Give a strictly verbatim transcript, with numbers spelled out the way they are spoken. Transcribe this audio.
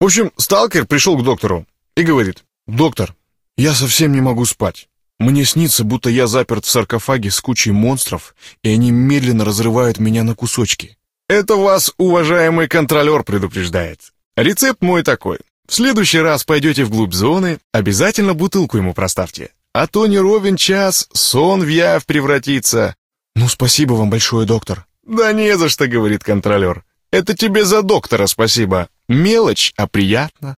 В общем, сталкер пришел к доктору и говорит: «Доктор, я совсем не могу спать. Мне снится, будто я заперт в саркофаге с кучей монстров, и они медленно разрывают меня на кусочки». Это вас, уважаемый контролер, предупреждает. Рецепт мой такой. В следующий раз пойдете вглубь зоны, обязательно бутылку ему проставьте. А то не ровен час, сон в явь превратится. Ну, спасибо вам большое, доктор. Да не за что, говорит контролер. Это тебе за доктора спасибо. Мелочь, а приятно.